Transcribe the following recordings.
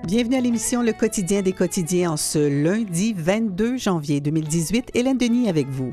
Bienvenue à l'émission Le quotidien des quotidiens en ce lundi 22 janvier 2018. Hélène Denis avec vous.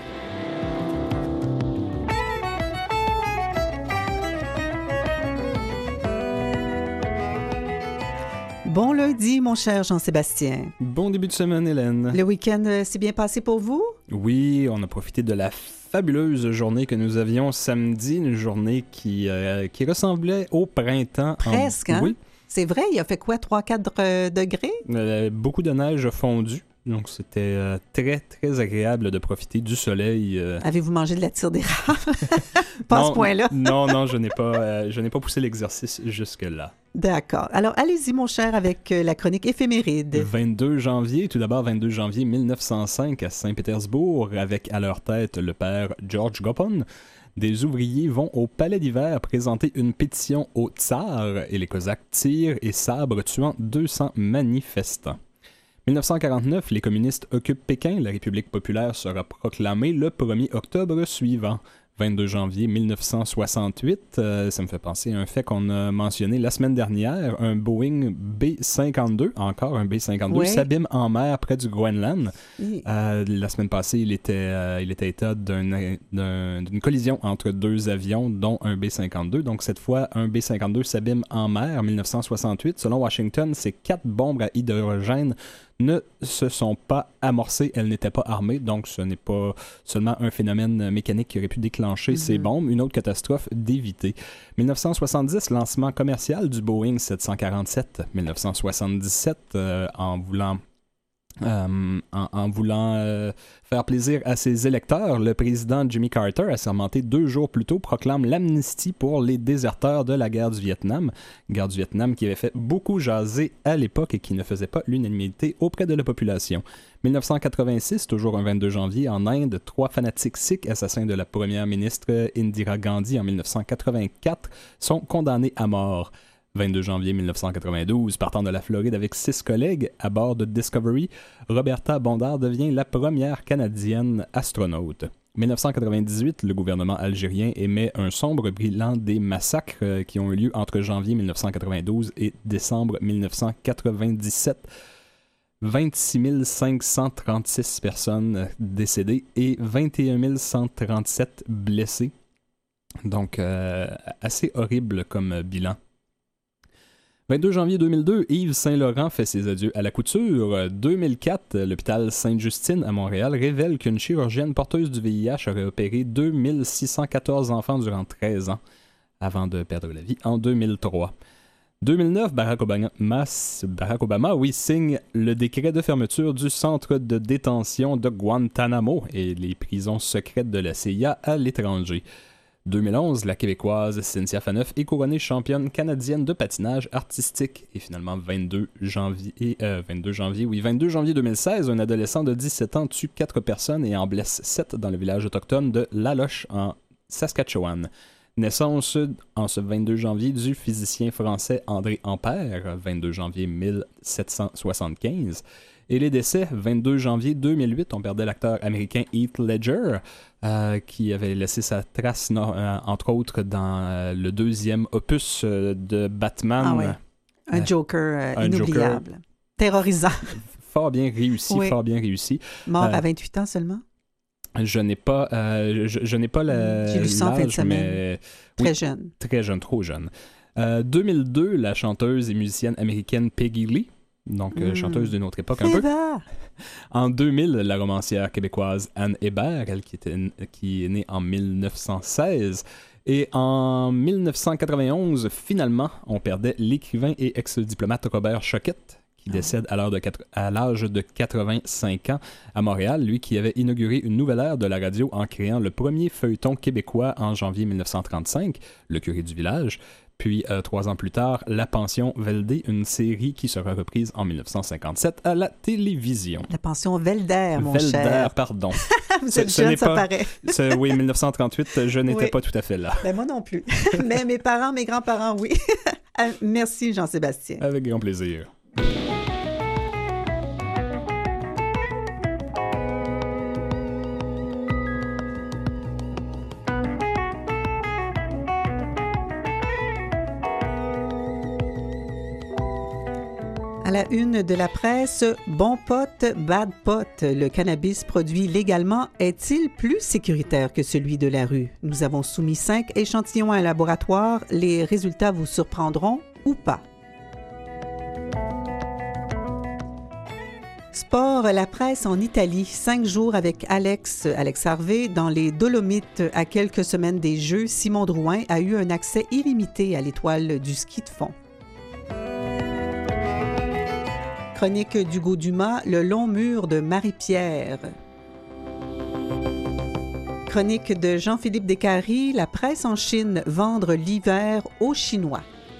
Bon lundi, mon cher Jean-Sébastien. Bon début de semaine, Hélène. Le week-end s'est bien passé pour vous? Oui, on a profité de la fabuleuse journée que nous avions samedi, une journée qui ressemblait au printemps. Presque, hein? Oui. C'est vrai, il a fait quoi, 3-4 degrés? Beaucoup de neige a fondu, donc c'était très, très agréable de profiter du soleil. Avez-vous mangé de la tire d'érable? Pas à ce point-là. Non, je n'ai pas poussé l'exercice jusque-là. D'accord. Alors, allez-y, mon cher, avec la chronique éphéméride. 22 janvier, tout d'abord 22 janvier 1905 à Saint-Pétersbourg, avec à leur tête le père George Gopon. Des ouvriers vont au palais d'hiver présenter une pétition au tsar et les Cosaques tirent et sabrent tuant 200 manifestants. 1949, les communistes occupent Pékin, la République populaire sera proclamée le 1er octobre suivant. 22 janvier 1968, ça me fait penser à un fait qu'on a mentionné la semaine dernière, un Boeing B-52, encore un B-52, oui, s'abîme en mer près du Groenland. Oui. La semaine passée, il était état d'une collision entre deux avions, dont un B-52. Donc cette fois, un B-52 s'abîme en mer en 1968. Selon Washington, ces 4 bombes à hydrogène ne se sont pas amorcées, elles n'étaient pas armées, donc ce n'est pas seulement un phénomène mécanique qui aurait pu déclencher ces bombes, une autre catastrophe d'éviter. 1970, lancement commercial du Boeing 747. 1977, en voulant faire plaisir à ses électeurs, le président Jimmy Carter, assermenté 2 jours plus tôt, proclame l'amnistie pour les déserteurs de la guerre du Vietnam. Guerre du Vietnam qui avait fait beaucoup jaser à l'époque et qui ne faisait pas l'unanimité auprès de la population. 1986, toujours un 22 janvier, en Inde, 3 fanatiques sikhs, assassins de la première ministre Indira Gandhi en 1984, sont condamnés à mort. 22 janvier 1992, partant de la Floride avec 6 collègues à bord de Discovery, Roberta Bondar devient la première Canadienne astronaute. 1998, le gouvernement algérien émet un sombre bilan des massacres qui ont eu lieu entre janvier 1992 et décembre 1997. 26 536 personnes décédées et 21 137 blessés. Donc, assez horrible comme bilan. 22 janvier 2002, Yves Saint-Laurent fait ses adieux à la couture. 2004, l'hôpital Sainte-Justine à Montréal révèle qu'une chirurgienne porteuse du VIH aurait opéré 2614 enfants durant 13 ans avant de perdre la vie en 2003. 2009, Barack Obama, signe le décret de fermeture du centre de détention de Guantanamo et les prisons secrètes de la CIA à l'étranger. 2011, la Québécoise Cynthia Phaneuf est couronnée championne canadienne de patinage artistique. Et finalement, 22 janvier 2016, un adolescent de 17 ans tue 4 personnes et en blesse 7 dans le village autochtone de Laloche, en Saskatchewan. Naissance en ce 22 janvier du physicien français André Ampère, 22 janvier 1775. Et les décès, 22 janvier 2008, on perdait l'acteur américain Heath Ledger, qui avait laissé sa trace, entre autres, dans le 2e opus de Batman. Ah ouais. Un Joker inoubliable. Joker terrorisant. Fort bien réussi, oui. Fort bien réussi. Mort à 28 ans seulement? Je n'ai pas J'ai lu ça en fin de semaine. Très jeune. Très jeune, trop jeune. 2002, la chanteuse et musicienne américaine Peggy Lee, donc chanteuse d'une autre époque un peu. En 2000, la romancière québécoise Anne Hébert, elle qui est née en 1916. Et en 1991, finalement, on perdait l'écrivain et ex-diplomate Robert Choquette, qui décède à l'âge de 85 ans à Montréal, lui qui avait inauguré une nouvelle ère de la radio en créant le premier feuilleton québécois en janvier 1935, Le curé du village. Puis, 3 ans plus tard, La Pension Veldé, une série qui sera reprise en 1957 à la télévision. La Pension Velder, mon cher. Velder, pardon. Vous êtes jeune, ça paraît. Oui, 1938, je n'étais pas tout à fait là. Ben, moi non plus. Mais mes grands-parents, oui. Merci, Jean-Sébastien. Avec grand plaisir. À la une de la presse, bon pot, bad pot. Le cannabis produit légalement est-il plus sécuritaire que celui de la rue? Nous avons soumis 5 échantillons à un laboratoire. Les résultats vous surprendront ou pas? Sport, la presse en Italie. 5 jours avec Alex Harvey dans les Dolomites. À quelques semaines des Jeux, Simon Drouin a eu un accès illimité à l'étoile du ski de fond. Chronique d'Hugo Dumas, le long mur de Marie-Pierre. Chronique de Jean-Philippe Descaries, la presse en Chine, vendre l'hiver aux Chinois.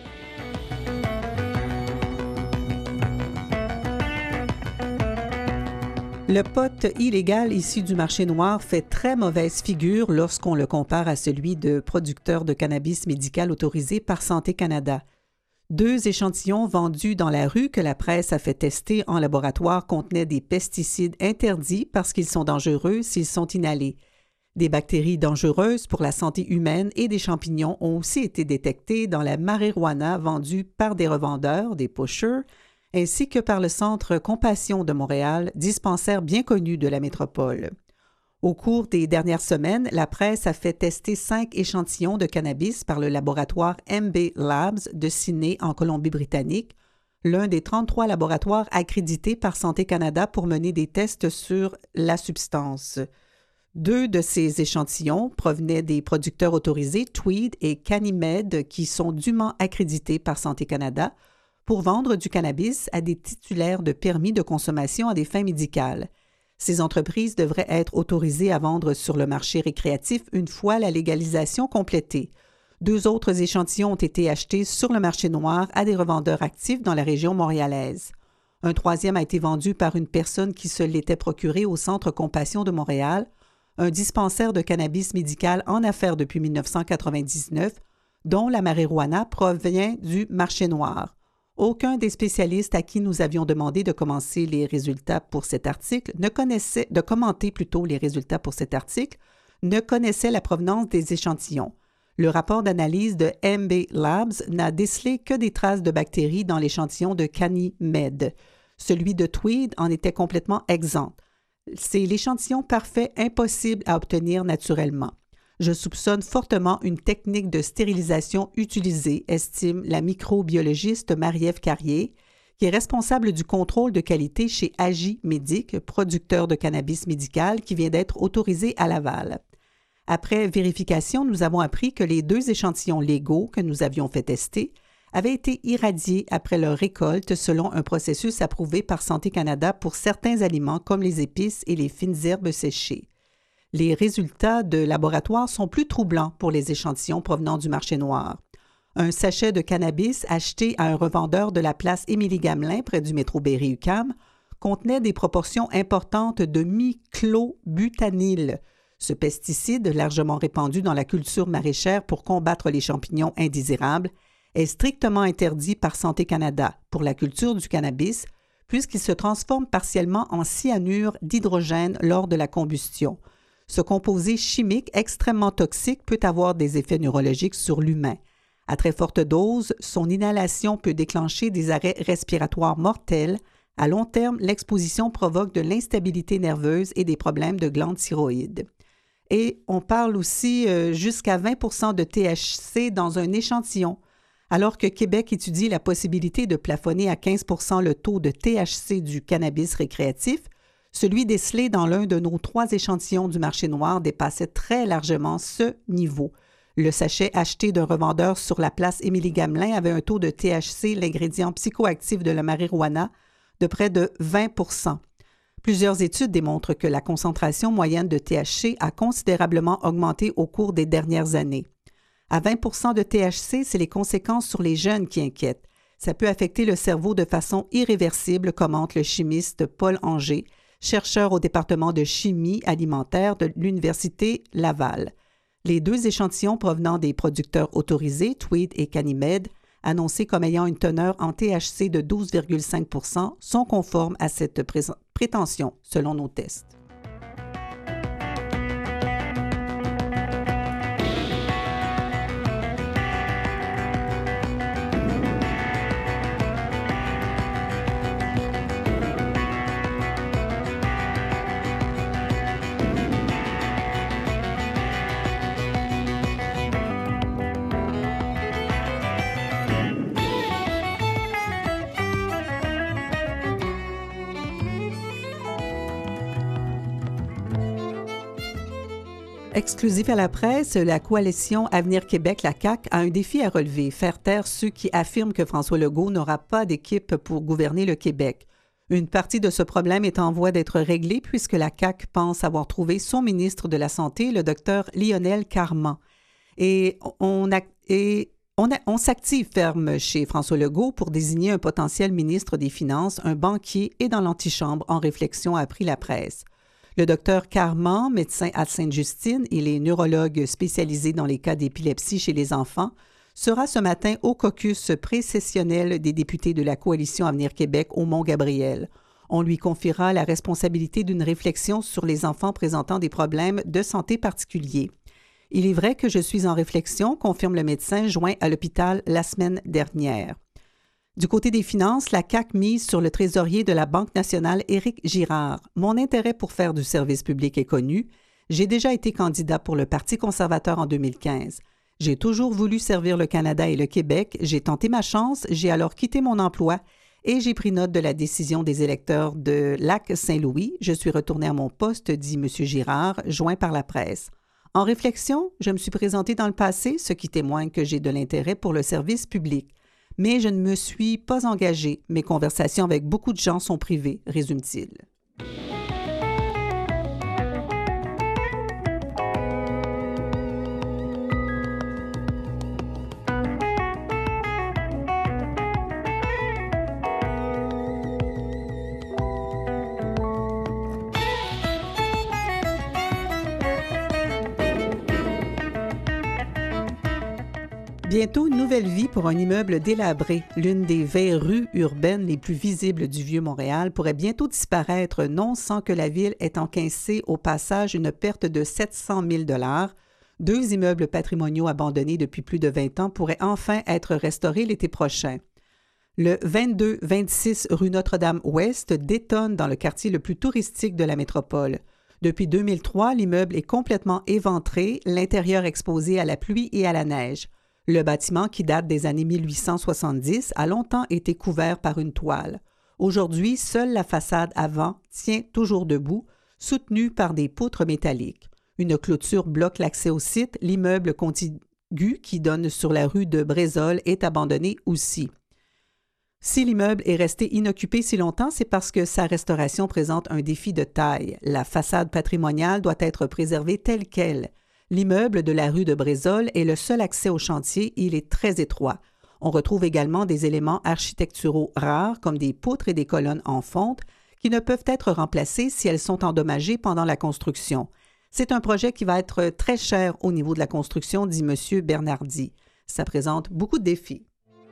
Le pot illégal issu du marché noir fait très mauvaise figure lorsqu'on le compare à celui de producteurs de cannabis médical autorisés par Santé Canada. 2 échantillons vendus dans la rue que la presse a fait tester en laboratoire contenaient des pesticides interdits parce qu'ils sont dangereux s'ils sont inhalés. Des bactéries dangereuses pour la santé humaine et des champignons ont aussi été détectés dans la marijuana vendue par des revendeurs, des pushers, ainsi que par le Centre Compassion de Montréal, dispensaire bien connu de la métropole. Au cours des dernières semaines, la presse a fait tester 5 échantillons de cannabis par le laboratoire MB Labs de Sydney en Colombie-Britannique, l'un des 33 laboratoires accrédités par Santé Canada pour mener des tests sur la substance. 2 de ces échantillons provenaient des producteurs autorisés Tweed et Canimed qui sont dûment accrédités par Santé Canada pour vendre du cannabis à des titulaires de permis de consommation à des fins médicales. Ces entreprises devraient être autorisées à vendre sur le marché récréatif une fois la légalisation complétée. 2 autres échantillons ont été achetés sur le marché noir à des revendeurs actifs dans la région montréalaise. Un 3e a été vendu par une personne qui se l'était procuré au Centre Compassion de Montréal, un dispensaire de cannabis médical en affaires depuis 1999, dont la marijuana provient du marché noir. Aucun des spécialistes à qui nous avions demandé de commenter les résultats pour cet article ne connaissait la provenance des échantillons. Le rapport d'analyse de MB Labs n'a décelé que des traces de bactéries dans l'échantillon de Canimed. Celui de Tweed en était complètement exempt. C'est l'échantillon parfait impossible à obtenir naturellement. Je soupçonne fortement une technique de stérilisation utilisée, estime la microbiologiste Marie-Ève Carrier, qui est responsable du contrôle de qualité chez Agi Médic, producteur de cannabis médical qui vient d'être autorisé à Laval. Après vérification, nous avons appris que les 2 échantillons légaux que nous avions fait tester avaient été irradiés après leur récolte selon un processus approuvé par Santé Canada pour certains aliments comme les épices et les fines herbes séchées. Les résultats de laboratoire sont plus troublants pour les échantillons provenant du marché noir. Un sachet de cannabis acheté à un revendeur de la place Émilie-Gamelin près du métro Berry-UQAM contenait des proportions importantes de miclobutanil. Ce pesticide, largement répandu dans la culture maraîchère pour combattre les champignons indésirables, est strictement interdit par Santé Canada pour la culture du cannabis puisqu'il se transforme partiellement en cyanure d'hydrogène lors de la combustion. Ce composé chimique extrêmement toxique peut avoir des effets neurologiques sur l'humain. À très forte dose, son inhalation peut déclencher des arrêts respiratoires mortels. À long terme, l'exposition provoque de l'instabilité nerveuse et des problèmes de glandes thyroïdes. Et on parle aussi jusqu'à 20% de THC dans un échantillon. Alors que Québec étudie la possibilité de plafonner à 15% le taux de THC du cannabis récréatif, celui décelé dans l'un de nos 3 échantillons du marché noir dépassait très largement ce niveau. Le sachet acheté d'un revendeur sur la place Émilie-Gamelin avait un taux de THC, l'ingrédient psychoactif de la marijuana, de près de 20%. Plusieurs études démontrent que la concentration moyenne de THC a considérablement augmenté au cours des dernières années. À 20% de THC, c'est les conséquences sur les jeunes qui inquiètent. Ça peut affecter le cerveau de façon irréversible, commente le chimiste Paul Anger, chercheur au département de chimie alimentaire de l'Université Laval. Les 2 échantillons provenant des producteurs autorisés, Tweed et Canimed, annoncés comme ayant une teneur en THC de 12,5 %, sont conformes à cette prétention, selon nos tests. Exclusive à la presse, la coalition Avenir Québec, la CAQ, a un défi à relever, faire taire ceux qui affirment que François Legault n'aura pas d'équipe pour gouverner le Québec. Une partie de ce problème est en voie d'être réglée puisque la CAQ pense avoir trouvé son ministre de la Santé, le docteur Lionel Carman. Et on s'active ferme chez François Legault pour désigner un potentiel ministre des Finances, un banquier et dans l'antichambre en réflexion, a appris la presse. Le docteur Carman, médecin à Sainte-Justine, il est neurologue spécialisé dans les cas d'épilepsie chez les enfants, sera ce matin au caucus pré-sessionnel des députés de la Coalition Avenir Québec au Mont-Gabriel. On lui confiera la responsabilité d'une réflexion sur les enfants présentant des problèmes de santé particuliers. Il est vrai que je suis en réflexion, confirme le médecin joint à l'hôpital la semaine dernière. Du côté des finances, la CAQ mise sur le trésorier de la Banque nationale, Éric Girard. Mon intérêt pour faire du service public est connu. J'ai déjà été candidat pour le Parti conservateur en 2015. J'ai toujours voulu servir le Canada et le Québec. J'ai tenté ma chance, j'ai alors quitté mon emploi et j'ai pris note de la décision des électeurs de Lac-Saint-Louis. Je suis retourné à mon poste, dit M. Girard, joint par la presse. En réflexion, je me suis présenté dans le passé, ce qui témoigne que j'ai de l'intérêt pour le service public. Mais je ne me suis pas engagé. Mes conversations avec beaucoup de gens sont privées, résume-t-il. Bientôt, une nouvelle vie pour un immeuble délabré. L'une des 20 rues urbaines les plus visibles du Vieux-Montréal pourrait bientôt disparaître, non sans que la ville ait encaissé au passage une perte de 700 000 $. 2 immeubles patrimoniaux abandonnés depuis plus de 20 ans pourraient enfin être restaurés l'été prochain. Le 22-26 rue Notre-Dame-Ouest détonne dans le quartier le plus touristique de la métropole. Depuis 2003, l'immeuble est complètement éventré, l'intérieur exposé à la pluie et à la neige. Le bâtiment, qui date des années 1870, a longtemps été couvert par une toile. Aujourd'hui, seule la façade avant tient toujours debout, soutenue par des poutres métalliques. Une clôture bloque l'accès au site. L'immeuble contigu qui donne sur la rue de Brézol est abandonné aussi. Si l'immeuble est resté inoccupé si longtemps, c'est parce que sa restauration présente un défi de taille. La façade patrimoniale doit être préservée telle qu'elle. L'immeuble de la rue de Brézol est le seul accès au chantier et il est très étroit. On retrouve également des éléments architecturaux rares comme des poutres et des colonnes en fonte qui ne peuvent être remplacées si elles sont endommagées pendant la construction. C'est un projet qui va être très cher au niveau de la construction, dit M. Bernardi. Ça présente beaucoup de défis.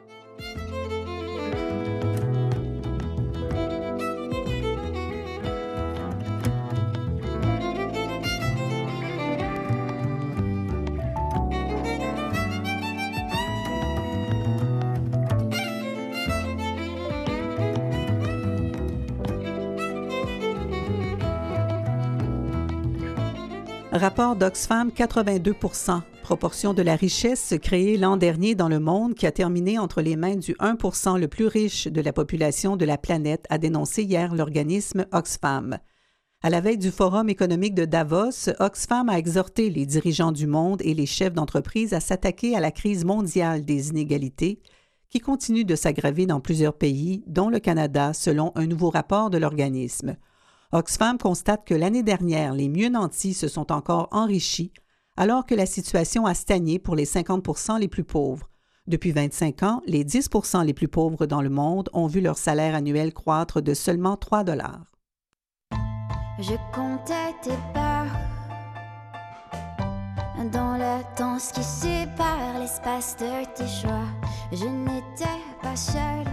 Rapport d'Oxfam, 82 %, proportion de la richesse créée l'an dernier dans le monde qui a terminé entre les mains du 1 % le plus riche de la population de la planète, a dénoncé hier l'organisme Oxfam. À la veille du Forum économique de Davos, Oxfam a exhorté les dirigeants du monde et les chefs d'entreprise à s'attaquer à la crise mondiale des inégalités qui continue de s'aggraver dans plusieurs pays, dont le Canada, selon un nouveau rapport de l'organisme. Oxfam constate que l'année dernière, les mieux nantis se sont encore enrichis, alors que la situation a stagné pour les 50 % les plus pauvres. Depuis 25 ans, les 10 % les plus pauvres dans le monde ont vu leur salaire annuel croître de seulement 3 $. Je comptais tes pas dans la danse qui sépare l'espace de tes choix. Je n'étais pas seule.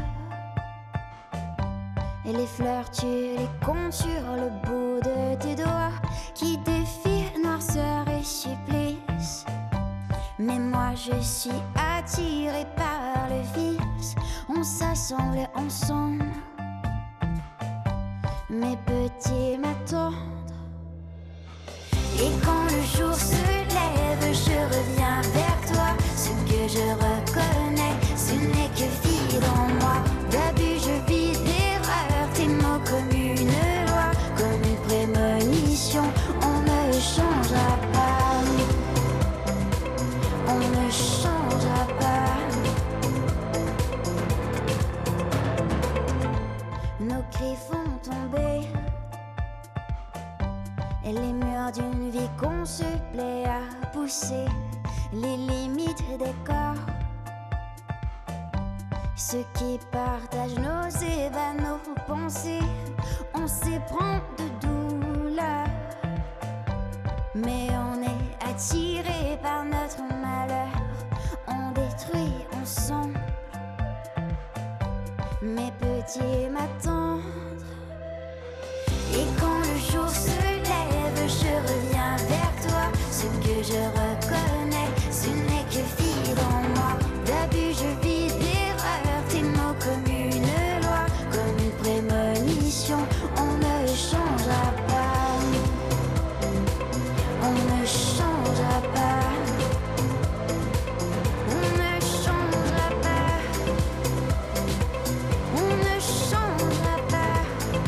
Et les fleurs, tu les comptes sur le bout de tes doigts qui défient noirceur et supplice. Mais moi je suis attirée par le vice. On s'assemble ensemble. Mes petits m'attendent. Et quand le jour se lève, je reviens vers toi. Ce que je reconnais, ce n'est que vide en moi. D'abus, je vis d'erreur, tes mots comme une loi, comme une prémonition. On ne changera pas. nos cris font tomber les murs d'une vie qu'on se plaît à pousser, les limites des corps. Ceux qui partagent nos ébats, nos pensées, on s'éprend de douleur, mais on est attiré par notre malheur. On détruit, on sent mes petits m'attendent. Et quand le jour se lève, je reviens vers toi. Ce que je reconnais, ce n'est que fille dans moi. D'abus, je vis d'erreurs, tes mots comme une loi, comme une prémonition. On ne changera pas, on ne changera pas, on ne changera pas, on ne changera pas.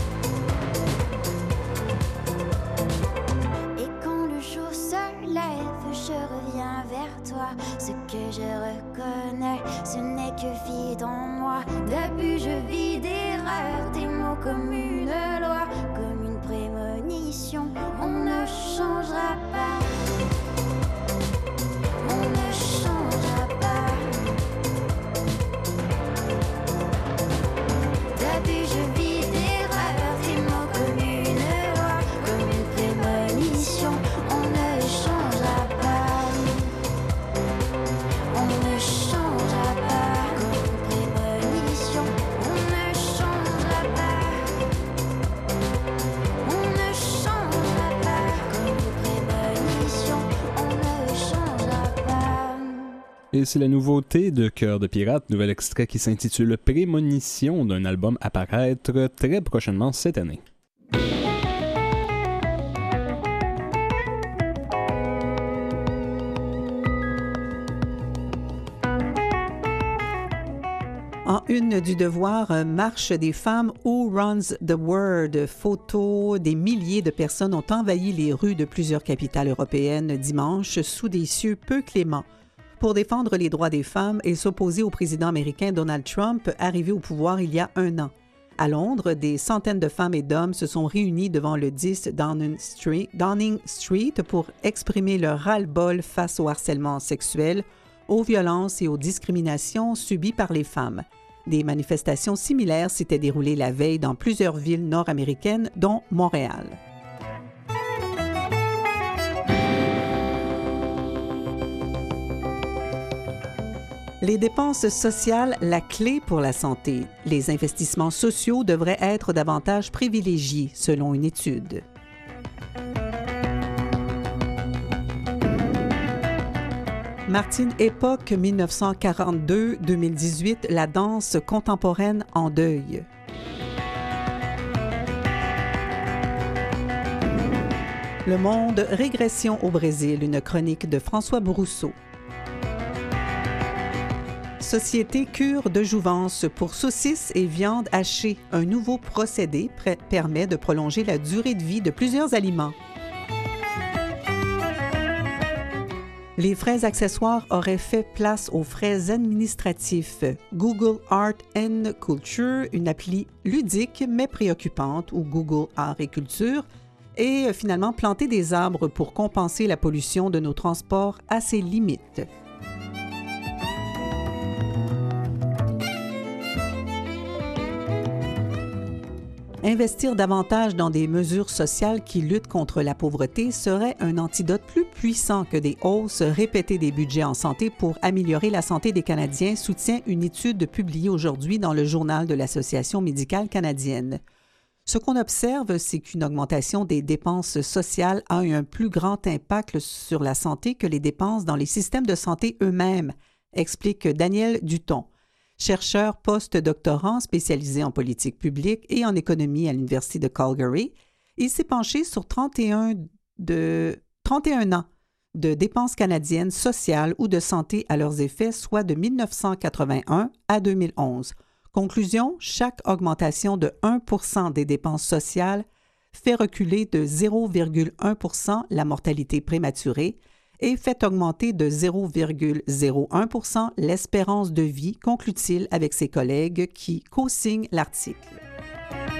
Et quand le jour se lève, je reviens vers toi. Ce que je reconnais, ce n'est que fille dans moi. D'abus, je vis d'erreurs, tes mots comme une loi, comme une prémonition. On ne changera pas, on ne changera pas. D'abus, je vis d'erreurs, tes mots comme une loi, comme une prémonition. On ne changera pas, on ne changera pas, comme une prémonition. On ne changera pas, on ne changera pas, comme une prémonition. On ne changera pas. Et c'est la nouveauté de Cœur de Pirate, nouvel extrait qui s'intitule Prémonition d'un album à paraître très prochainement cette année. En une du Devoir, marche des femmes Who Runs the World. Photos, des milliers de personnes ont envahi les rues de plusieurs capitales européennes dimanche sous des cieux peu cléments pour défendre les droits des femmes et s'opposer au président américain Donald Trump, arrivé au pouvoir il y a 1 an. À Londres, des centaines de femmes et d'hommes se sont réunis devant le 10 Downing Street pour exprimer leur ras-le-bol face au harcèlement sexuel, aux violences et aux discriminations subies par les femmes. Des manifestations similaires s'étaient déroulées la veille dans plusieurs villes nord-américaines, dont Montréal. Les dépenses sociales, la clé pour la santé. Les investissements sociaux devraient être davantage privilégiés, selon une étude. Martine Époque, 1942-2018, la danse contemporaine en deuil. Le Monde, régression au Brésil, une chronique de François Brousseau. Société cure de jouvence pour saucisses et viande hachée. Un nouveau procédé permet de prolonger la durée de vie de plusieurs aliments. Les frais accessoires auraient fait place aux frais administratifs. Google Art and Culture, une appli ludique mais préoccupante, ou Google Art et Culture, et finalement planter des arbres pour compenser la pollution de nos transports à ses limites. Investir davantage dans des mesures sociales qui luttent contre la pauvreté serait un antidote plus puissant que des hausses répétées des budgets en santé pour améliorer la santé des Canadiens, soutient une étude publiée aujourd'hui dans le journal de l'Association médicale canadienne. Ce qu'on observe, c'est qu'une augmentation des dépenses sociales a un plus grand impact sur la santé que les dépenses dans les systèmes de santé eux-mêmes, explique Daniel Duton. Chercheur post-doctorant spécialisé en politique publique et en économie à l'Université de Calgary, il s'est penché sur 31 ans de dépenses canadiennes sociales ou de santé à leurs effets, soit de 1981 à 2011. Conclusion, chaque augmentation de 1% des dépenses sociales fait reculer de 0,1% la mortalité prématurée et fait augmenter de 0,01% l'espérance de vie, conclut-il avec ses collègues qui co-signent l'article.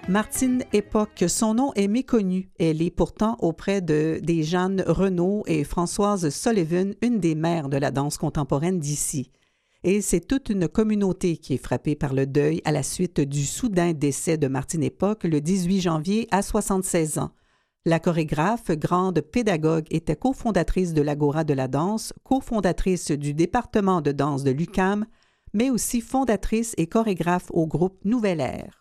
Martine Époque, son nom est méconnu. Elle est pourtant auprès des Jeanne Renaud et Françoise Sullivan, une des mères de la danse contemporaine d'ici. Et c'est toute une communauté qui est frappée par le deuil à la suite du soudain décès de Martine Époque le 18 janvier à 76 ans. La chorégraphe, grande pédagogue, était cofondatrice de l'Agora de la danse, cofondatrice du département de danse de l'UQAM, mais aussi fondatrice et chorégraphe au groupe Nouvelle Ère.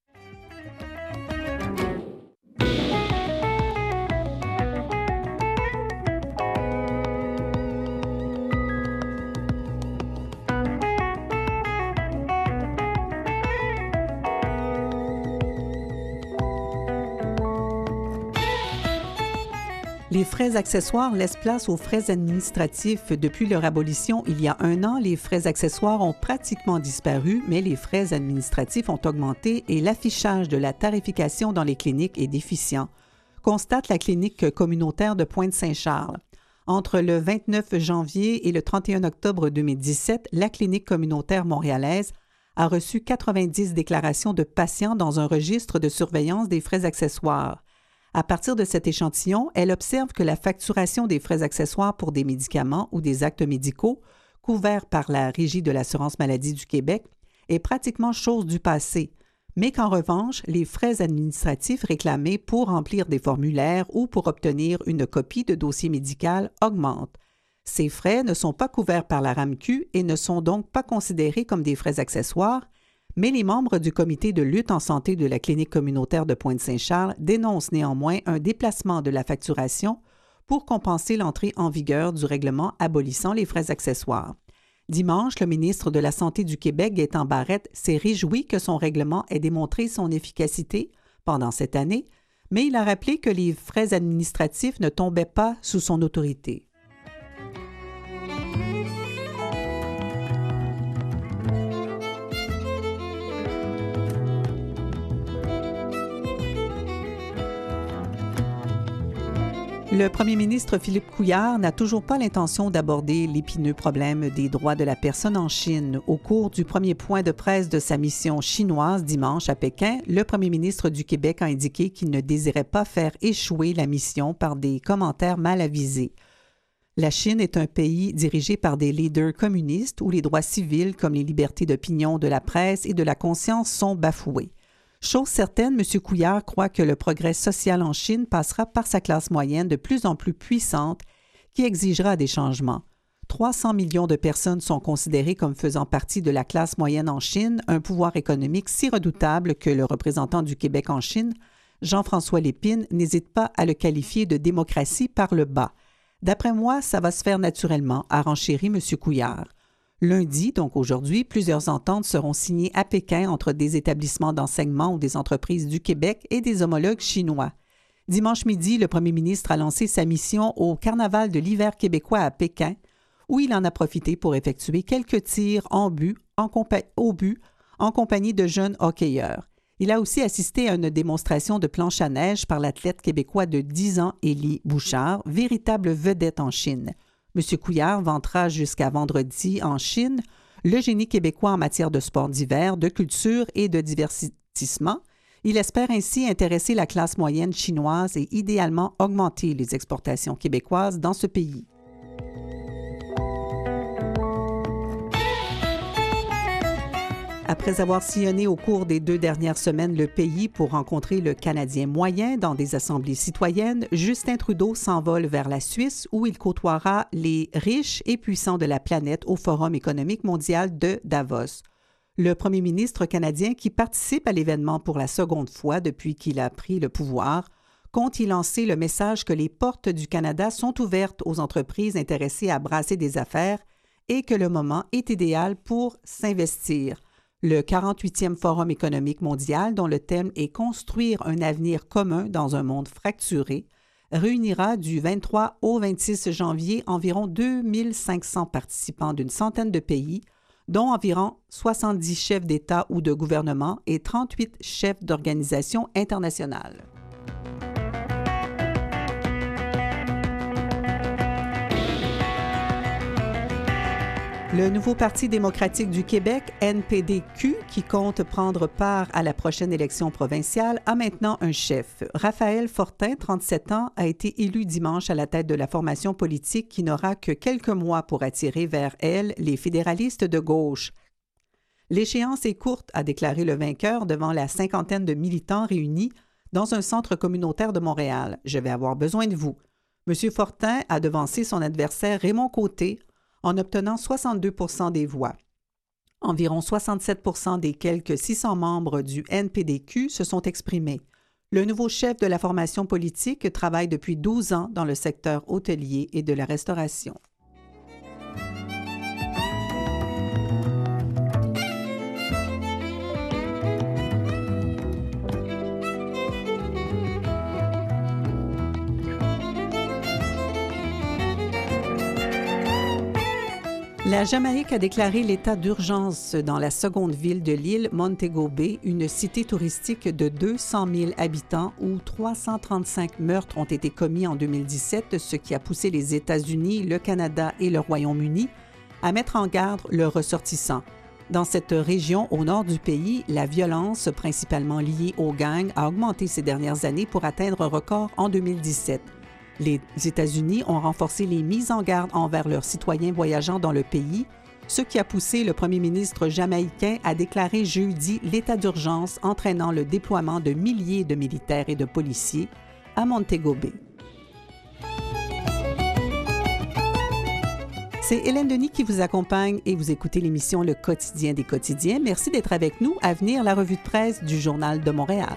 Les frais accessoires laissent place aux frais administratifs. Depuis leur abolition il y a 1 an, les frais accessoires ont pratiquement disparu, mais les frais administratifs ont augmenté et l'affichage de la tarification dans les cliniques est déficient, constate la clinique communautaire de Pointe-Saint-Charles. Entre le 29 janvier et le 31 octobre 2017, la clinique communautaire montréalaise a reçu 90 déclarations de patients dans un registre de surveillance des frais accessoires. À partir de cet échantillon, elle observe que la facturation des frais accessoires pour des médicaments ou des actes médicaux couverts par la Régie de l'assurance maladie du Québec est pratiquement chose du passé, mais qu'en revanche, les frais administratifs réclamés pour remplir des formulaires ou pour obtenir une copie de dossier médical augmentent. Ces frais ne sont pas couverts par la RAMQ et ne sont donc pas considérés comme des frais accessoires, mais les membres du comité de lutte en santé de la clinique communautaire de Pointe-Saint-Charles dénoncent néanmoins un déplacement de la facturation pour compenser l'entrée en vigueur du règlement abolissant les frais accessoires. Dimanche, le ministre de la Santé du Québec, Gaétan Barrette, s'est réjoui que son règlement ait démontré son efficacité pendant cette année, mais il a rappelé que les frais administratifs ne tombaient pas sous son autorité. Le premier ministre Philippe Couillard n'a toujours pas l'intention d'aborder l'épineux problème des droits de la personne en Chine. Au cours du premier point de presse de sa mission chinoise dimanche à Pékin, le premier ministre du Québec a indiqué qu'il ne désirait pas faire échouer la mission par des commentaires mal avisés. La Chine est un pays dirigé par des leaders communistes où les droits civils comme les libertés d'opinion, de la presse et de la conscience sont bafoués. Chose certaine, M. Couillard croit que le progrès social en Chine passera par sa classe moyenne de plus en plus puissante qui exigera des changements. 300 millions de personnes sont considérées comme faisant partie de la classe moyenne en Chine, un pouvoir économique si redoutable que le représentant du Québec en Chine, Jean-François Lépine, n'hésite pas à le qualifier de démocratie par le bas. D'après moi, ça va se faire naturellement, a renchéri M. Couillard. Lundi, donc aujourd'hui, plusieurs ententes seront signées à Pékin entre des établissements d'enseignement ou des entreprises du Québec et des homologues chinois. Dimanche midi, le premier ministre a lancé sa mission au Carnaval de l'hiver québécois à Pékin, où il en a profité pour effectuer quelques tirs au but en compagnie de jeunes hockeyeurs. Il a aussi assisté à une démonstration de planche à neige par l'athlète québécois de 10 ans, Élie Bouchard, véritable vedette en Chine. M. Couillard vantera jusqu'à vendredi en Chine le génie québécois en matière de sport d'hiver, de culture et de divertissement. Il espère ainsi intéresser la classe moyenne chinoise et idéalement augmenter les exportations québécoises dans ce pays. Après avoir sillonné au cours des 2 dernières semaines le pays pour rencontrer le Canadien moyen dans des assemblées citoyennes, Justin Trudeau s'envole vers la Suisse où il côtoiera les riches et puissants de la planète au Forum économique mondial de Davos. Le premier ministre canadien, qui participe à l'événement pour la seconde fois depuis qu'il a pris le pouvoir, compte y lancer le message que les portes du Canada sont ouvertes aux entreprises intéressées à brasser des affaires et que le moment est idéal pour s'investir. Le 48e Forum économique mondial, dont le thème est « Construire un avenir commun dans un monde fracturé », réunira du 23 au 26 janvier environ 2500 participants d'une centaine de pays, dont environ 70 chefs d'État ou de gouvernement et 38 chefs d'organisations internationales. Le nouveau Parti démocratique du Québec, NPDQ, qui compte prendre part à la prochaine élection provinciale, a maintenant un chef. Raphaël Fortin, 37 ans, a été élu dimanche à la tête de la formation politique qui n'aura que quelques mois pour attirer vers elle les fédéralistes de gauche. L'échéance est courte, a déclaré le vainqueur devant la cinquantaine de militants réunis dans un centre communautaire de Montréal. « Je vais avoir besoin de vous. » M. Fortin a devancé son adversaire Raymond Côté en obtenant 62 % des voix. Environ 67 % des quelques 600 membres du NPDQ se sont exprimés. Le nouveau chef de la formation politique travaille depuis 12 ans dans le secteur hôtelier et de la restauration. La Jamaïque a déclaré l'état d'urgence dans la seconde ville de l'île, Montego Bay, une cité touristique de 200 000 habitants où 335 meurtres ont été commis en 2017, ce qui a poussé les États-Unis, le Canada et le Royaume-Uni à mettre en garde leurs ressortissants. Dans cette région au nord du pays, la violence, principalement liée aux gangs, a augmenté ces dernières années pour atteindre un record en 2017. Les États-Unis ont renforcé les mises en garde envers leurs citoyens voyageant dans le pays, ce qui a poussé le premier ministre jamaïcain à déclarer jeudi l'état d'urgence entraînant le déploiement de milliers de militaires et de policiers à Montego Bay. C'est Hélène Denis qui vous accompagne et vous écoutez l'émission Le Quotidien des quotidiens. Merci d'être avec nous. À venir, la revue de presse du Journal de Montréal.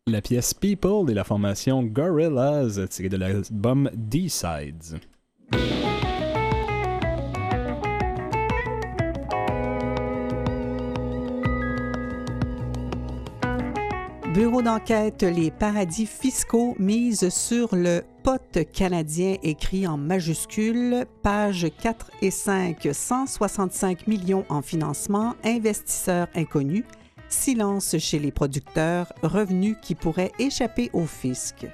La pièce People de la formation Gorillaz, tirée de l'album D-Sides. Bureau d'enquête, les paradis fiscaux misent sur le pot canadien écrit en majuscule, pages 4 et 5, 165 millions en financement, investisseurs inconnus, silence chez les producteurs, revenus qui pourraient échapper au fisc.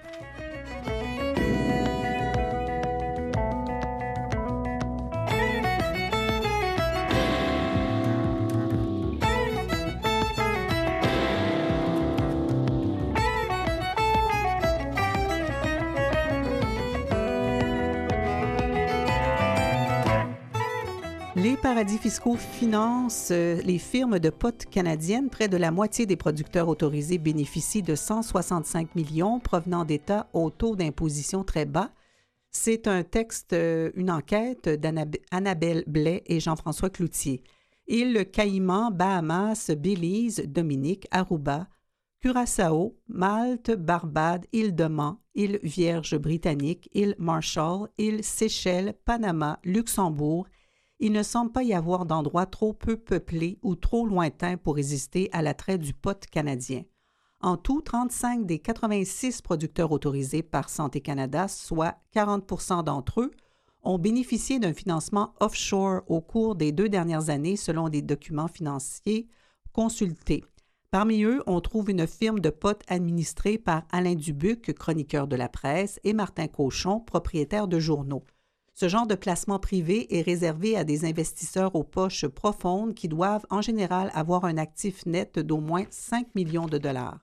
Les paradis fiscaux financent les firmes de pot canadiennes. Près de la moitié des producteurs autorisés bénéficient de 165 millions provenant d'États au taux d'imposition très bas. C'est un texte, une enquête d'Annabelle Blais et Jean-François Cloutier. Îles Caïmans, Bahamas, Belize, Dominique, Aruba, Curaçao, Malte, Barbade, île de Man, île Vierge britannique, île Marshall, île Seychelles, Panama, Luxembourg. Il ne semble pas y avoir d'endroit trop peu peuplé ou trop lointain pour résister à l'attrait du pot canadien. En tout, 35 des 86 producteurs autorisés par Santé Canada, soit 40 % d'entre eux, ont bénéficié d'un financement offshore au cours des 2 dernières années selon des documents financiers consultés. Parmi eux, on trouve une firme de pot administrée par Alain Dubuc, chroniqueur de la presse, et Martin Cochon, propriétaire de journaux. Ce genre de placement privé est réservé à des investisseurs aux poches profondes qui doivent en général avoir un actif net d'au moins 5 millions de dollars.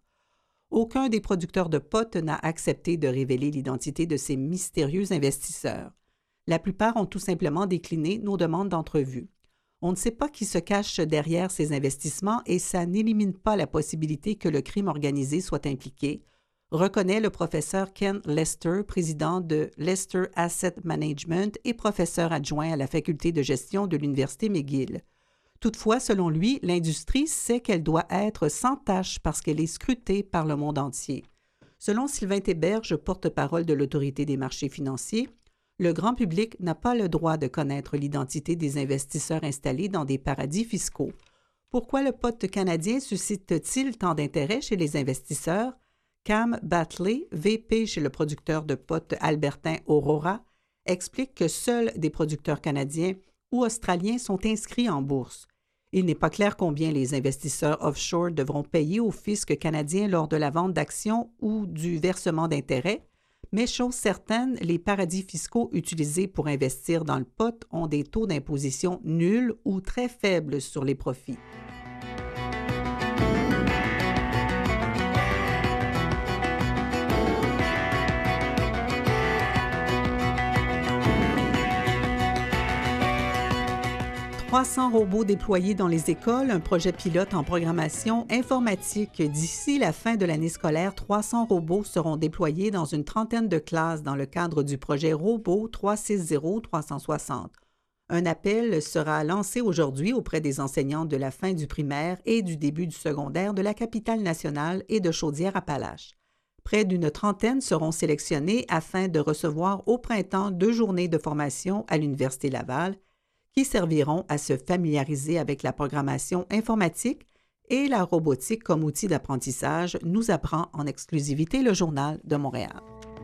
Aucun des producteurs de pot n'a accepté de révéler l'identité de ces mystérieux investisseurs. La plupart ont tout simplement décliné nos demandes d'entrevue. On ne sait pas qui se cache derrière ces investissements et ça n'élimine pas la possibilité que le crime organisé soit impliqué, reconnaît le professeur Ken Lester, président de Lester Asset Management et professeur adjoint à la faculté de gestion de l'Université McGill. Toutefois, selon lui, l'industrie sait qu'elle doit être sans tache parce qu'elle est scrutée par le monde entier. Selon Sylvain Théberge, porte-parole de l'Autorité des marchés financiers, le grand public n'a pas le droit de connaître l'identité des investisseurs installés dans des paradis fiscaux. Pourquoi le pot canadien suscite-t-il tant d'intérêt chez les investisseurs? Cam Batley, VP chez le producteur de pot albertain Aurora, explique que seuls des producteurs canadiens ou australiens sont inscrits en bourse. Il n'est pas clair combien les investisseurs offshore devront payer au fisc canadien lors de la vente d'actions ou du versement d'intérêts, mais chose certaine, les paradis fiscaux utilisés pour investir dans le pot ont des taux d'imposition nuls ou très faibles sur les profits. « 300 robots déployés dans les écoles, un projet pilote en programmation informatique. D'ici la fin de l'année scolaire, 300 robots seront déployés dans une trentaine de classes dans le cadre du projet Robot 360-360. Un appel sera lancé aujourd'hui auprès des enseignants de la fin du primaire et du début du secondaire de la capitale nationale et de Chaudière-Appalaches. Près d'une trentaine seront sélectionnés afin de recevoir au printemps 2 journées de formation à l'Université Laval qui serviront à se familiariser avec la programmation informatique et la robotique comme outil d'apprentissage, nous apprend en exclusivité le Journal de Montréal.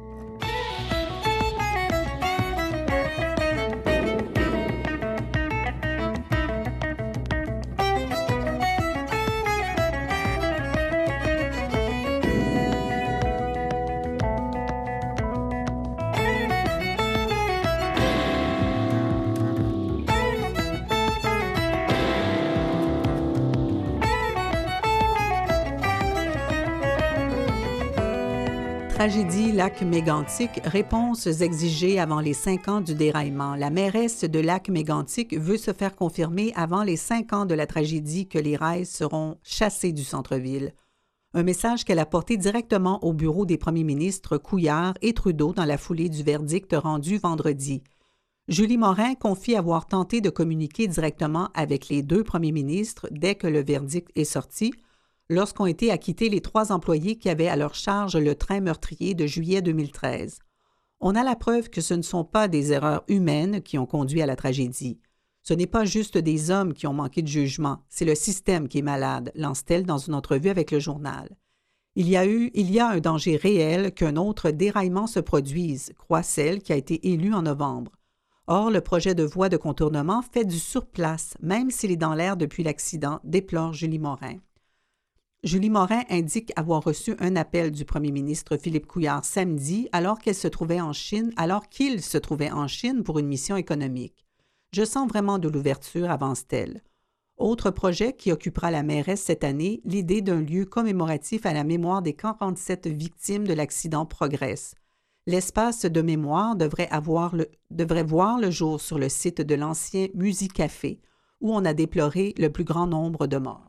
Tragédie Lac-Mégantic, réponses exigées avant les 5 ans du déraillement. La mairesse de Lac-Mégantic veut se faire confirmer avant les 5 ans de la tragédie que les rails seront chassés du centre-ville. Un message qu'elle a porté directement au bureau des premiers ministres Couillard et Trudeau dans la foulée du verdict rendu vendredi. Julie Morin confie avoir tenté de communiquer directement avec les 2 premiers ministres dès que le verdict est sorti. lorsqu'ont été acquittés les 3 employés qui avaient à leur charge le train meurtrier de juillet 2013. On a la preuve que ce ne sont pas des erreurs humaines qui ont conduit à la tragédie. Ce n'est pas juste des hommes qui ont manqué de jugement, c'est le système qui est malade, lance-t-elle dans une entrevue avec le journal. Il y a un danger réel qu'un autre déraillement se produise, croit celle qui a été élue en novembre. Or, le projet de voie de contournement fait du surplace, même s'il est dans l'air depuis l'accident, déplore Julie Morin. Julie Morin indique avoir reçu un appel du premier ministre Philippe Couillard samedi alors qu'il se trouvait en Chine pour une mission économique. Je sens vraiment de l'ouverture, avance-t-elle. Autre projet qui occupera la mairesse cette année, l'idée d'un lieu commémoratif à la mémoire des 47 victimes de l'accident progresse. L'espace de mémoire devrait voir le jour sur le site de l'ancien Musicafé, où on a déploré le plus grand nombre de morts.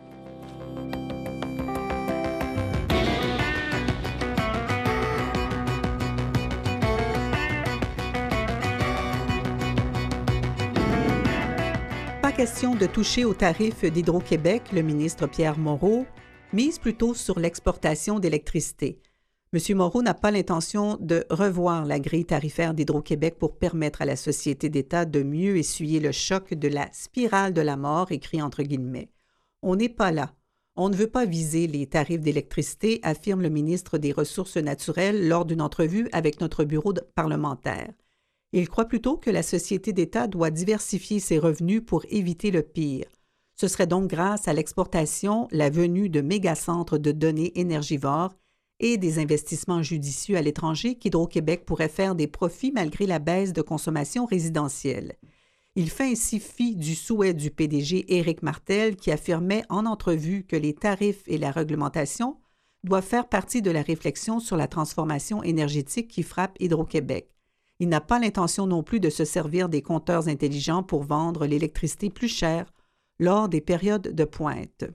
Pas question de toucher aux tarifs d'Hydro-Québec, le ministre Pierre Moreau mise plutôt sur l'exportation d'électricité. M. Moreau n'a pas l'intention de revoir la grille tarifaire d'Hydro-Québec pour permettre à la société d'État de mieux essuyer le choc de la spirale de la mort, écrit entre guillemets. On n'est pas là. On ne veut pas viser les tarifs d'électricité, affirme le ministre des Ressources naturelles lors d'une entrevue avec notre bureau parlementaire. Il croit plutôt que la société d'État doit diversifier ses revenus pour éviter le pire. Ce serait donc grâce à l'exportation, la venue de mégacentres de données énergivores et des investissements judicieux à l'étranger qu'Hydro-Québec pourrait faire des profits malgré la baisse de consommation résidentielle. Il fait ainsi fi du souhait du PDG Éric Martel qui affirmait en entrevue que les tarifs et la réglementation doivent faire partie de la réflexion sur la transformation énergétique qui frappe Hydro-Québec. Il n'a pas l'intention non plus de se servir des compteurs intelligents pour vendre l'électricité plus chère lors des périodes de pointe.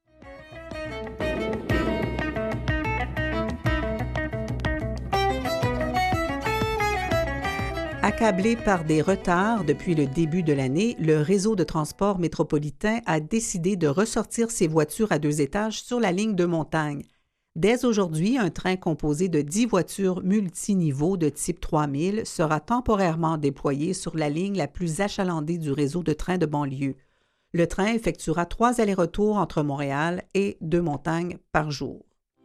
Accablé par des retards depuis le début de l'année, le réseau de transport métropolitain a décidé de ressortir ses voitures à 2 étages sur la ligne de montagne. Dès aujourd'hui, un train composé de 10 voitures multiniveaux de type 3000 sera temporairement déployé sur la ligne la plus achalandée du réseau de trains de banlieue. Le train effectuera 3 allers-retours entre Montréal et Deux-Montagnes par jour.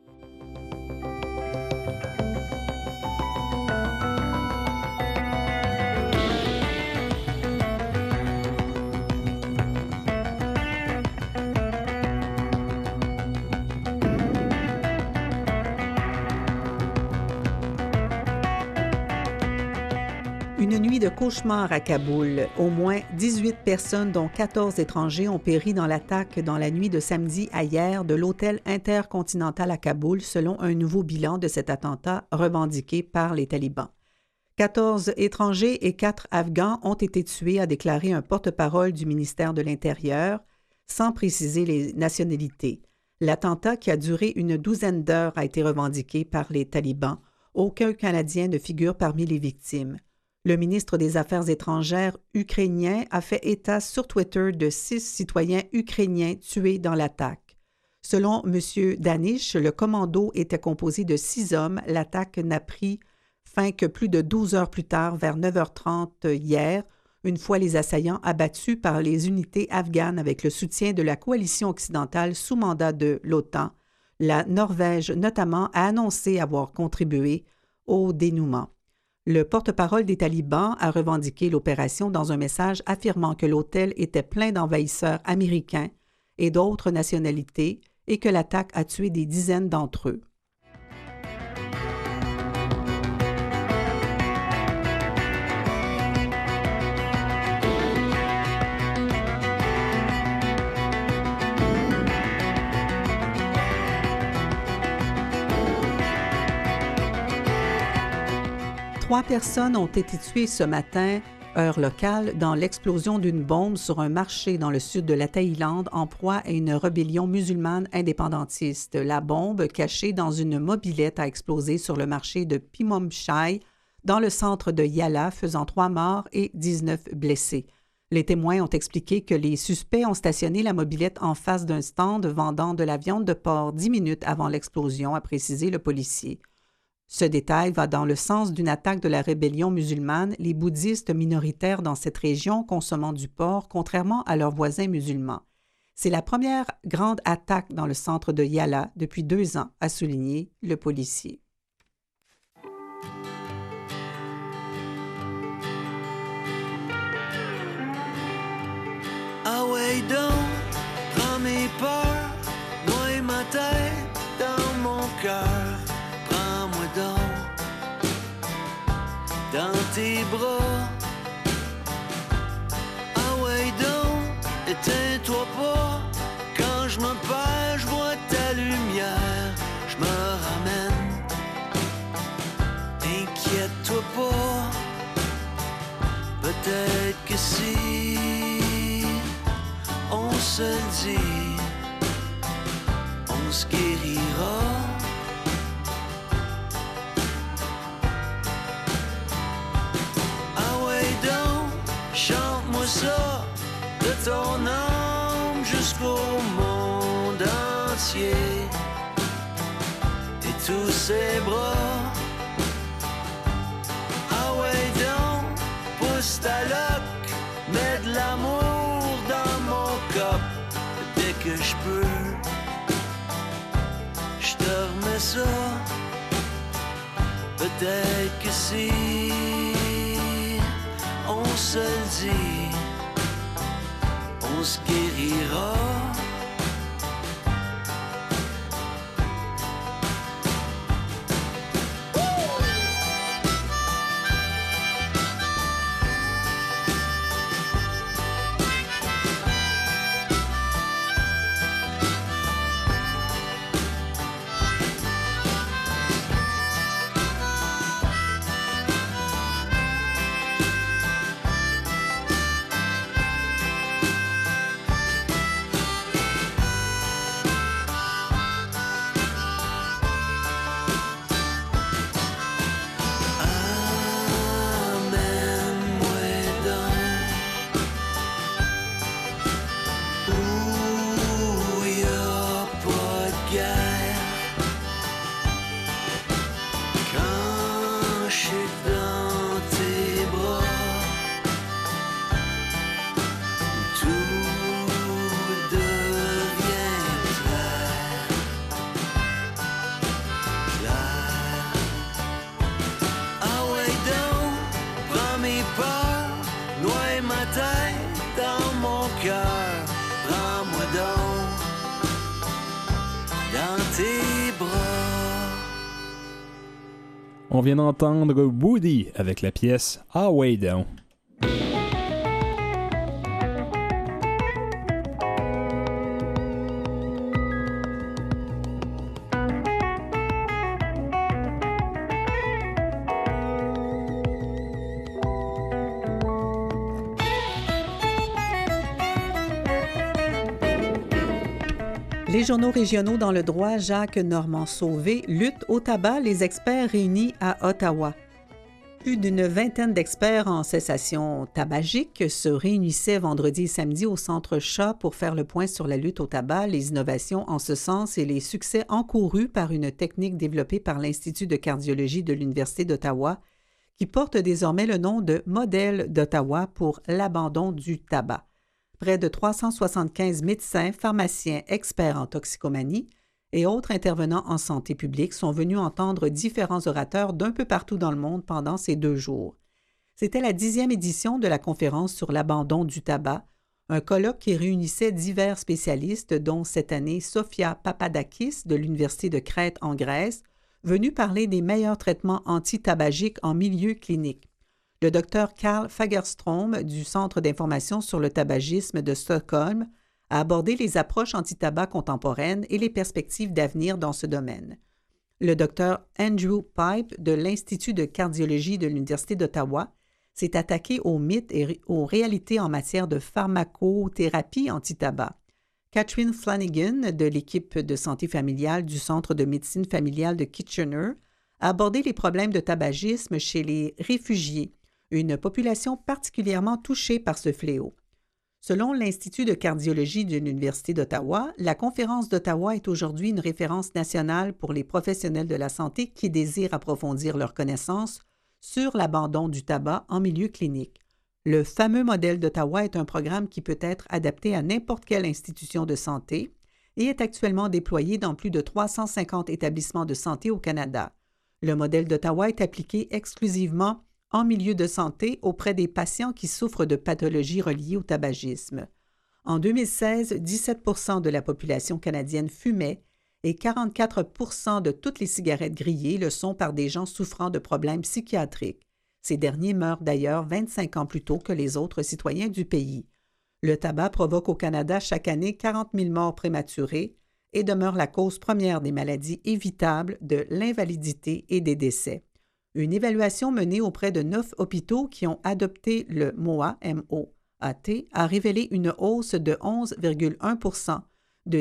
Une nuit de cauchemar à Kaboul. Au moins 18 personnes, dont 14 étrangers, ont péri dans l'attaque dans la nuit de samedi à hier de l'hôtel intercontinental à Kaboul, selon un nouveau bilan de cet attentat revendiqué par les talibans. 14 étrangers et 4 Afghans ont été tués, a déclaré un porte-parole du ministère de l'Intérieur, sans préciser les nationalités. L'attentat, qui a duré une douzaine d'heures, a été revendiqué par les talibans. Aucun Canadien ne figure parmi les victimes. Le ministre des Affaires étrangères ukrainien a fait état sur Twitter de 6 citoyens ukrainiens tués dans l'attaque. Selon M. Danish, le commando était composé de 6 hommes. L'attaque n'a pris fin que plus de 12 heures plus tard, vers 9h30 hier, une fois les assaillants abattus par les unités afghanes avec le soutien de la coalition occidentale sous mandat de l'OTAN. La Norvège, notamment, a annoncé avoir contribué au dénouement. Le porte-parole des talibans a revendiqué l'opération dans un message affirmant que l'hôtel était plein d'envahisseurs américains et d'autres nationalités et que l'attaque a tué des dizaines d'entre eux. Trois personnes ont été tuées ce matin, heure locale, dans l'explosion d'une bombe sur un marché dans le sud de la Thaïlande en proie à une rébellion musulmane indépendantiste. La bombe, cachée dans une mobilette, a explosé sur le marché de Phimom Chai, dans le centre de Yala, faisant 3 morts et 19 blessés. Les témoins ont expliqué que les suspects ont stationné la mobilette en face d'un stand vendant de la viande de porc 10 minutes avant l'explosion, a précisé le policier. Ce détail va dans le sens d'une attaque de la rébellion musulmane, les bouddhistes minoritaires dans cette région consommant du porc, contrairement à leurs voisins musulmans. C'est la première grande attaque dans le centre de Yala depuis 2 ans, a souligné le policier. Ah ouais donc, prends mes peurs, noie ma tête dans mon cœur. Prends-moi donc dans tes bras. Ah ouais donc, éteins-toi pas. Quand je me perds, je vois ta lumière. Je me ramène, inquiète-toi pas. Peut-être que si on se le dit, on se guérira. Ah ouais donc, chante-moi ça de ton âme jusqu'au monde entier et tous ses bras. Ah ouais donc, pousse ta loque, mets de l'amour dans mon cop. Dès que je peux, je te remets ça. Peut-être que si on se le dit, on se guérira. On vient d'entendre Woody avec la pièce Ah Way Down. Les journaux régionaux dans le droit, Jacques Normand-Sauvé, lutte au tabac, les experts réunis à Ottawa. Plus d'une vingtaine d'experts en cessation tabagique se réunissaient vendredi et samedi au Centre Shaw pour faire le point sur la lutte au tabac, les innovations en ce sens et les succès encourus par une technique développée par l'Institut de cardiologie de l'Université d'Ottawa qui porte désormais le nom de Modèle d'Ottawa pour l'abandon du tabac. Près de 375 médecins, pharmaciens, experts en toxicomanie et autres intervenants en santé publique sont venus entendre différents orateurs d'un peu partout dans le monde pendant ces 2 jours. C'était la 10e édition de la conférence sur l'abandon du tabac, un colloque qui réunissait divers spécialistes, dont cette année Sofia Papadakis de l'Université de Crète en Grèce, venue parler des meilleurs traitements anti-tabagiques en milieu clinique. Le Dr Carl Fagerström du Centre d'information sur le tabagisme de Stockholm a abordé les approches anti-tabac contemporaines et les perspectives d'avenir dans ce domaine. Le Dr Andrew Pipe de l'Institut de cardiologie de l'Université d'Ottawa s'est attaqué aux mythes et aux réalités en matière de pharmacothérapie anti-tabac. Catherine Flanagan de l'équipe de santé familiale du Centre de médecine familiale de Kitchener a abordé les problèmes de tabagisme chez les réfugiés, une population particulièrement touchée par ce fléau. Selon l'Institut de cardiologie de l'Université d'Ottawa, la Conférence d'Ottawa est aujourd'hui une référence nationale pour les professionnels de la santé qui désirent approfondir leurs connaissances sur l'abandon du tabac en milieu clinique. Le fameux modèle d'Ottawa est un programme qui peut être adapté à n'importe quelle institution de santé et est actuellement déployé dans plus de 350 établissements de santé au Canada. Le modèle d'Ottawa est appliqué exclusivement en milieu de santé auprès des patients qui souffrent de pathologies reliées au tabagisme. En 2016, 17 % de la population canadienne fumait et 44 % de toutes les cigarettes grillées le sont par des gens souffrant de problèmes psychiatriques. Ces derniers meurent d'ailleurs 25 ans plus tôt que les autres citoyens du pays. Le tabac provoque au Canada chaque année 40 000 morts prématurées et demeure la cause première des maladies évitables, de l'invalidité et des décès. Une évaluation menée auprès de 9 hôpitaux qui ont adopté le MOAT, M-O-A-T, a révélé une hausse de 11,1 %, de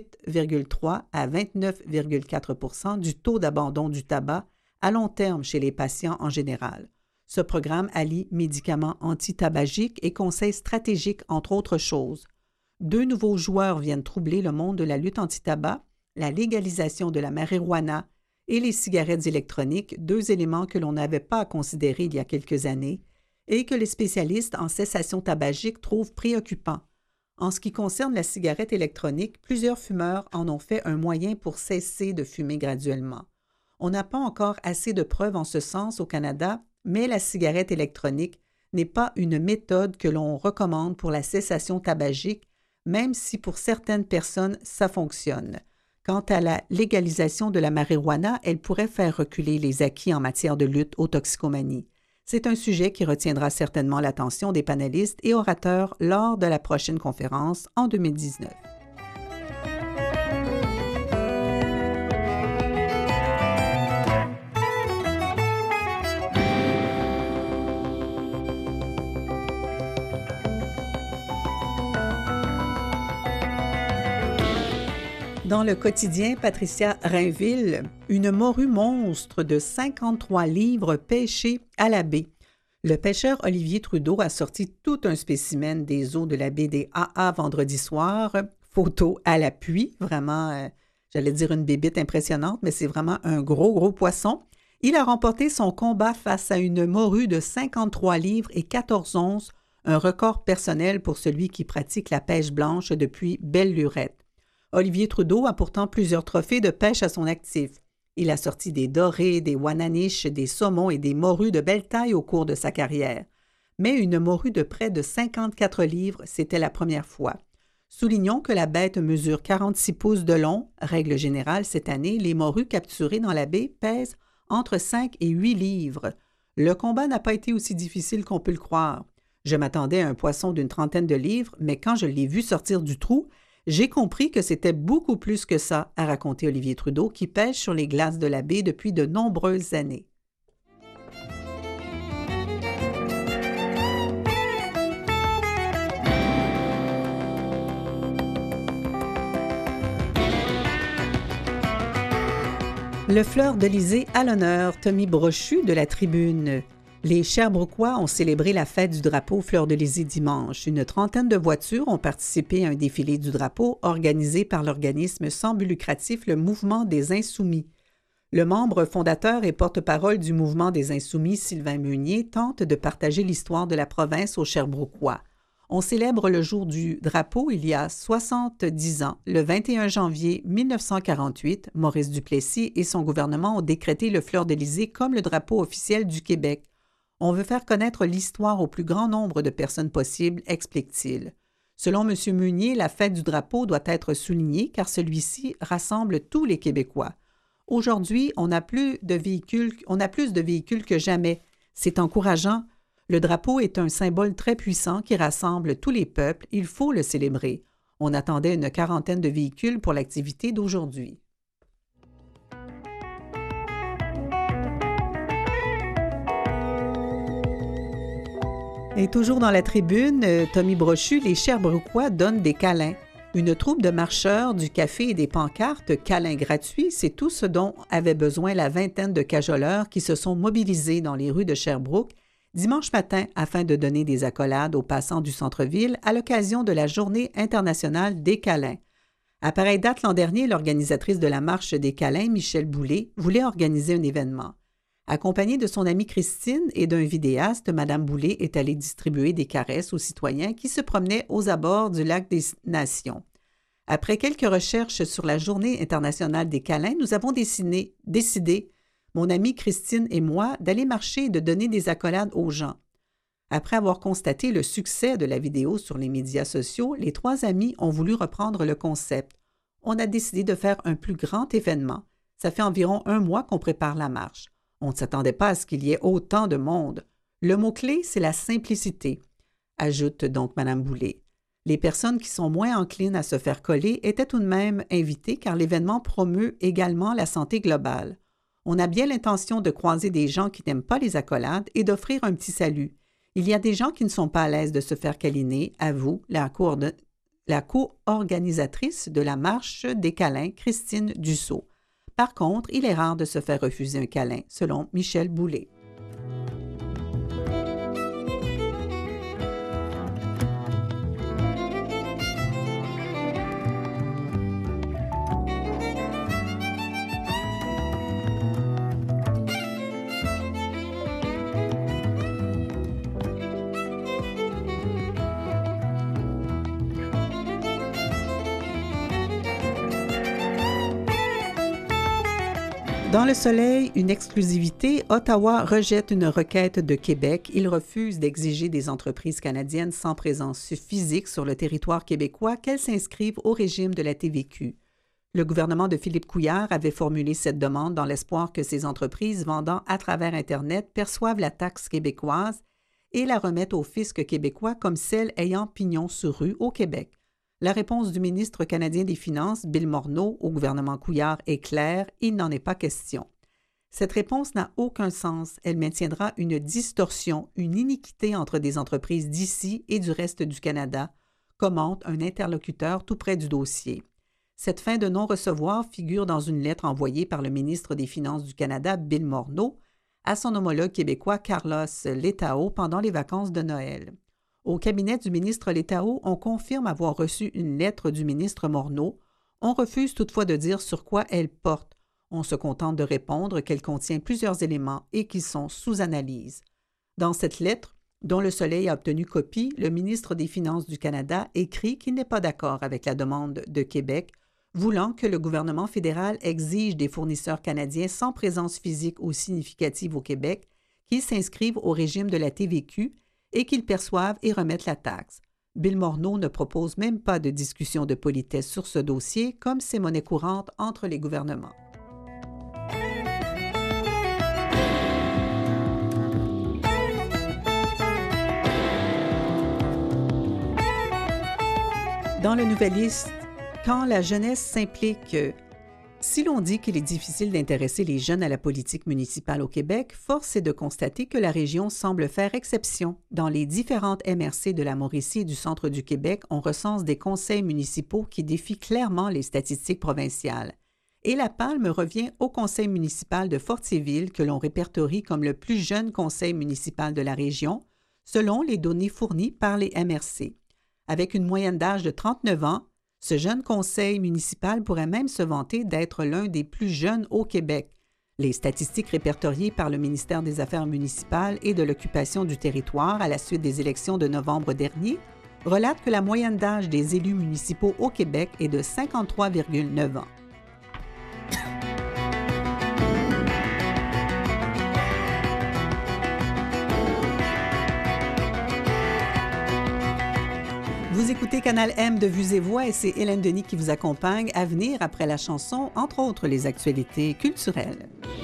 18,3 à 29,4 % du taux d'abandon du tabac à long terme chez les patients en général. Ce programme allie médicaments antitabagiques et conseils stratégiques, entre autres choses. 2 nouveaux joueurs viennent troubler le monde de la lutte anti-tabac, la légalisation de la marijuana et les cigarettes électroniques, 2 éléments que l'on n'avait pas à considérer il y a quelques années et que les spécialistes en cessation tabagique trouvent préoccupants. En ce qui concerne la cigarette électronique, plusieurs fumeurs en ont fait un moyen pour cesser de fumer graduellement. On n'a pas encore assez de preuves en ce sens au Canada, mais la cigarette électronique n'est pas une méthode que l'on recommande pour la cessation tabagique, même si pour certaines personnes, ça fonctionne. Quant à la légalisation de la marijuana, elle pourrait faire reculer les acquis en matière de lutte aux toxicomanies. C'est un sujet qui retiendra certainement l'attention des panélistes et orateurs lors de la prochaine conférence en 2019. Dans le quotidien Patricia Rainville, une morue monstre de 53 livres pêchée à la baie. Le pêcheur Olivier Trudeau a sorti tout un spécimen des eaux de la baie des AA vendredi soir. Photo à l'appui, vraiment, j'allais dire une bébite impressionnante, mais c'est vraiment un gros poisson. Il a remporté son combat face à une morue de 53 livres et 14 onces, un record personnel pour celui qui pratique la pêche blanche depuis belle-lurette. Olivier Trudeau a pourtant plusieurs trophées de pêche à son actif. Il a sorti des dorés, des wananiches, des saumons et des morues de belle taille au cours de sa carrière. Mais une morue de près de 54 livres, c'était la première fois. Soulignons que la bête mesure 46 pouces de long. Règle générale, cette année, les morues capturées dans la baie pèsent entre 5 et 8 livres. Le combat n'a pas été aussi difficile qu'on peut le croire. Je m'attendais à un poisson d'une trentaine de livres, mais quand je l'ai vu sortir du trou, j'ai compris que c'était beaucoup plus que ça, a raconté Olivier Trudeau, qui pêche sur les glaces de la baie depuis de nombreuses années. Le Fleur-de-Lysée à l'honneur, Tommy Brochu de la Tribune. Les Sherbrookois ont célébré la fête du drapeau Fleur-de-Lysée dimanche. Une trentaine de voitures ont participé à un défilé du drapeau organisé par l'organisme sans but lucratif le Mouvement des Insoumis. Le membre fondateur et porte-parole du Mouvement des Insoumis, Sylvain Meunier, tente de partager l'histoire de la province aux Sherbrookois. On célèbre le jour du drapeau il y a 70 ans. Le 21 janvier 1948, Maurice Duplessis et son gouvernement ont décrété le Fleur-de-Lysée comme le drapeau officiel du Québec. On veut faire connaître l'histoire au plus grand nombre de personnes possible, explique-t-il. Selon M. Meunier, la fête du drapeau doit être soulignée car celui-ci rassemble tous les Québécois. Aujourd'hui, on a plus de véhicules que jamais. C'est encourageant. Le drapeau est un symbole très puissant qui rassemble tous les peuples. Il faut le célébrer. On attendait une quarantaine de véhicules pour l'activité d'aujourd'hui. Et toujours dans la Tribune, Tommy Brochu, les Sherbrookois donnent des câlins. Une troupe de marcheurs, du café et des pancartes câlins gratuits, c'est tout ce dont avait besoin la vingtaine de cajoleurs qui se sont mobilisés dans les rues de Sherbrooke, dimanche matin afin de donner des accolades aux passants du centre-ville à l'occasion de la Journée internationale des câlins. À pareille date l'an dernier, l'organisatrice de la Marche des câlins, Michel Boulay, voulait organiser un événement. Accompagnée de son amie Christine et d'un vidéaste, Mme Boulay est allée distribuer des caresses aux citoyens qui se promenaient aux abords du lac des Nations. Après quelques recherches sur la Journée internationale des câlins, nous avons décidé, mon amie Christine et moi, d'aller marcher et de donner des accolades aux gens. Après avoir constaté le succès de la vidéo sur les médias sociaux, les 3 amis ont voulu reprendre le concept. On a décidé de faire un plus grand événement. Ça fait environ 1 mois qu'on prépare la marche. On ne s'attendait pas à ce qu'il y ait autant de monde. Le mot-clé, c'est la simplicité, ajoute donc Mme Boulay. Les personnes qui sont moins enclines à se faire coller étaient tout de même invitées car l'événement promeut également la santé globale. On a bien l'intention de croiser des gens qui n'aiment pas les accolades et d'offrir un petit salut. Il y a des gens qui ne sont pas à l'aise de se faire câliner, avoue la co-organisatrice de la Marche des câlins, Christine Dussault. Par contre, il est rare de se faire refuser un câlin, selon Michel Boulay. Dans le soleil, une exclusivité, Ottawa rejette une requête de Québec. Il refuse d'exiger des entreprises canadiennes sans présence physique sur le territoire québécois qu'elles s'inscrivent au régime de la TVQ. Le gouvernement de Philippe Couillard avait formulé cette demande dans l'espoir que ces entreprises vendant à travers Internet perçoivent la taxe québécoise et la remettent au fisc québécois comme celle ayant pignon sur rue au Québec. La réponse du ministre canadien des Finances, Bill Morneau, au gouvernement Couillard est claire, il n'en est pas question. Cette réponse n'a aucun sens. Elle maintiendra une distorsion, une iniquité entre des entreprises d'ici et du reste du Canada, commente un interlocuteur tout près du dossier. Cette fin de non-recevoir figure dans une lettre envoyée par le ministre des Finances du Canada, Bill Morneau, à son homologue québécois Carlos Letao pendant les vacances de Noël. Au cabinet du ministre Letao, on confirme avoir reçu une lettre du ministre Morneau. On refuse toutefois de dire sur quoi elle porte. On se contente de répondre qu'elle contient plusieurs éléments et qu'ils sont sous analyse. Dans cette lettre, dont Le Soleil a obtenu copie, le ministre des Finances du Canada écrit qu'il n'est pas d'accord avec la demande de Québec, voulant que le gouvernement fédéral exige des fournisseurs canadiens sans présence physique ou significative au Québec qu'ils s'inscrivent au régime de la TVQ et qu'ils perçoivent et remettent la taxe. Bill Morneau ne propose même pas de discussion de politesse sur ce dossier, comme c'est monnaie courante entre les gouvernements. Dans le Nouvelliste, quand la jeunesse s'implique. Si l'on dit qu'il est difficile d'intéresser les jeunes à la politique municipale au Québec, force est de constater que la région semble faire exception. Dans les différentes MRC de la Mauricie et du centre du Québec, on recense des conseils municipaux qui défient clairement les statistiques provinciales. Et la palme revient au conseil municipal de Fortierville que l'on répertorie comme le plus jeune conseil municipal de la région, selon les données fournies par les MRC. Avec une moyenne d'âge de 39 ans, ce jeune conseil municipal pourrait même se vanter d'être l'un des plus jeunes au Québec. Les statistiques répertoriées par le ministère des Affaires municipales et de l'occupation du territoire à la suite des élections de novembre dernier relatent que la moyenne d'âge des élus municipaux au Québec est de 53,9 ans. Vous écoutez Canal M de Vues et Voix et c'est Hélène Denis qui vous accompagne à venir après la chanson, entre autres les actualités culturelles.